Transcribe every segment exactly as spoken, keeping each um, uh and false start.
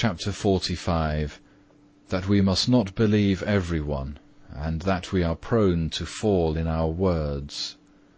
Chapter forty-five. That we must not believe everyone, and that we are prone to fall in our words.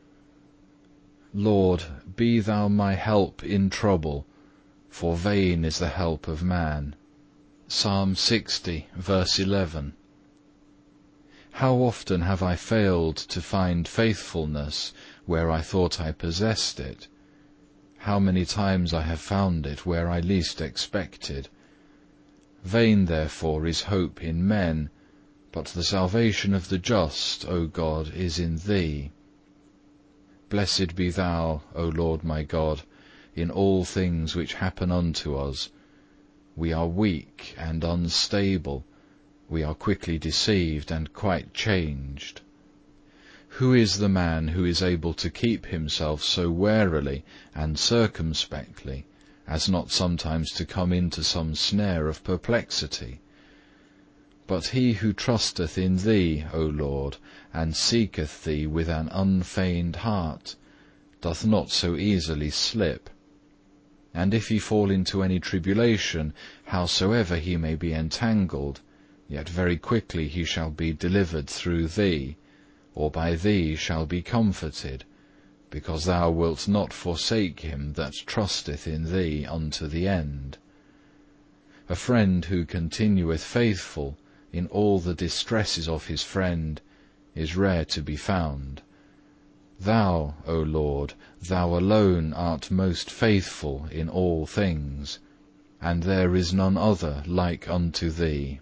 Lord, be Thou my help in trouble, for vain is the help of man. Psalm sixty, verse eleven. How often have I failed to find faithfulness where I thought I possessed it? How many times I have found it where I least expected. Vain therefore is hope in men, but the salvation of the just, O God, is in Thee. Blessed be Thou, O Lord my God, in all things which happen unto us. We are weak and unstable, we are quickly deceived and quite changed. Who is the man who is able to keep himself so warily and circumspectly, as not sometimes to come into some snare of perplexity? But he who trusteth in Thee, O Lord, and seeketh Thee with an unfeigned heart, doth not so easily slip. And if he fall into any tribulation, howsoever he may be entangled, yet very quickly he shall be delivered through Thee, or by Thee shall be comforted, because Thou wilt not forsake him that trusteth in Thee unto the end. A friend who continueth faithful in all the distresses of his friend is rare to be found. Thou, O Lord, Thou alone art most faithful in all things, and there is none other like unto Thee.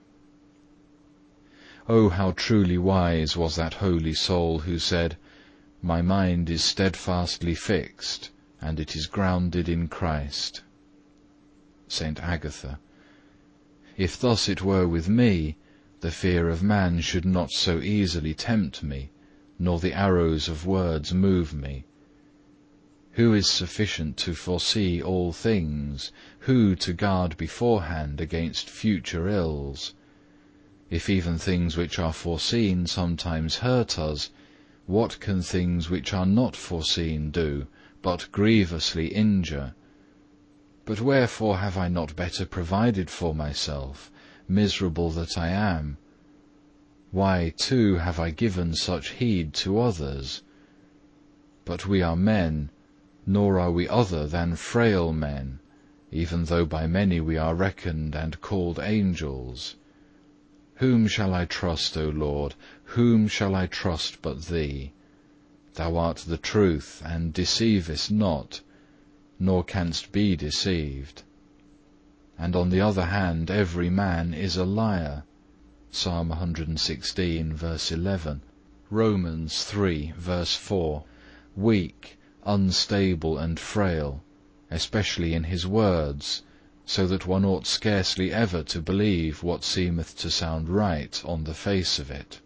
O how truly wise was that holy soul who said, My mind is steadfastly fixed, and it is grounded in Christ. Saint Agatha. If thus it were with me, the fear of man should not so easily tempt me, nor the arrows of words move me. Who is sufficient to foresee all things? Who to guard beforehand against future ills? If even things which are foreseen sometimes hurt us, what can things which are not foreseen do, but grievously injure? But wherefore have I not better provided for myself, miserable that I am? Why, too, have I given such heed to others? But we are men, nor are we other than frail men, even though by many we are reckoned and called angels. Whom shall I trust, O Lord? Whom shall I trust but Thee? Thou art the truth, and deceivest not, nor canst be deceived. And on the other hand, every man is a liar. Psalm one hundred sixteen, verse eleven. Romans three, verse four. Weak, unstable and frail, especially in his words, so that one ought scarcely ever to believe what seemeth to sound right on the face of it.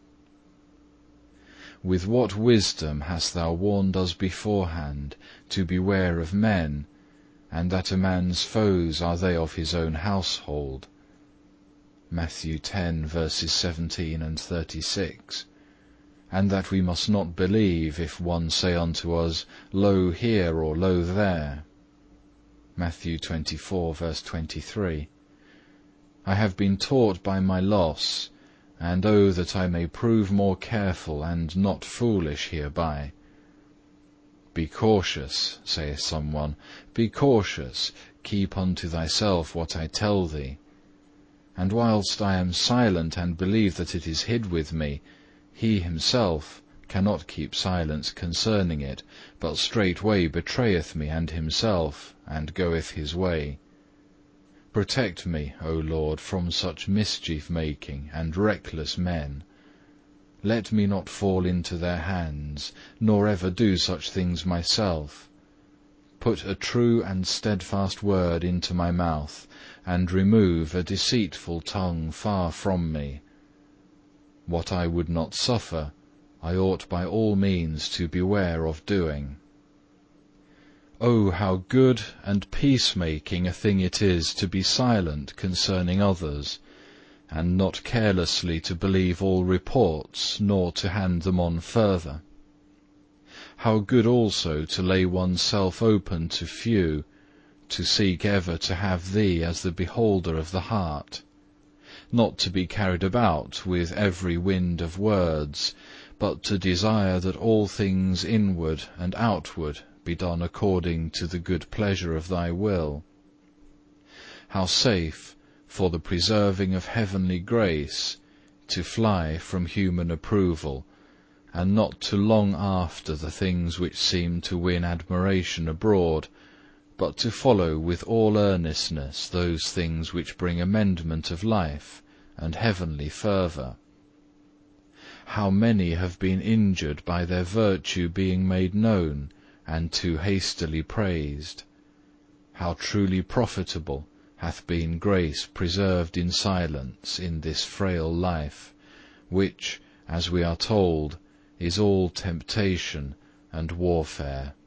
With what wisdom hast Thou warned us beforehand to beware of men, and that a man's foes are they of his own household. Matthew ten, verses seventeen and thirty-six. And that we must not believe if one say unto us, Lo here or lo there. Matthew twenty-four, verse twenty-three. I have been taught by my loss, and oh that I may prove more careful and not foolish hereby. Be cautious, saith some one, be cautious, keep unto thyself what I tell thee. And whilst I am silent and believe that it is hid with me, he himself cannot keep silence concerning it, but straightway betrayeth me and himself, and goeth his way. Protect me, O Lord, from such mischief-making and reckless men. Let me not fall into their hands, nor ever do such things myself. Put a true and steadfast word into my mouth, and remove a deceitful tongue far from me. What I would not suffer, I ought by all means to beware of doing. Oh, how good and peacemaking a thing it is to be silent concerning others, and not carelessly to believe all reports, nor to hand them on further. How good also to lay one's self open to few, to seek ever to have Thee as the beholder of the heart, not to be carried about with every wind of words, but to desire that all things inward and outward be done according to the good pleasure of Thy will. How safe, for the preserving of heavenly grace, to fly from human approval, and not to long after the things which seem to win admiration abroad, but to follow with all earnestness those things which bring amendment of life and heavenly fervour. How many have been injured by their virtue being made known and too hastily praised! How truly profitable hath been grace preserved in silence in this frail life, which, as we are told, is all temptation and warfare.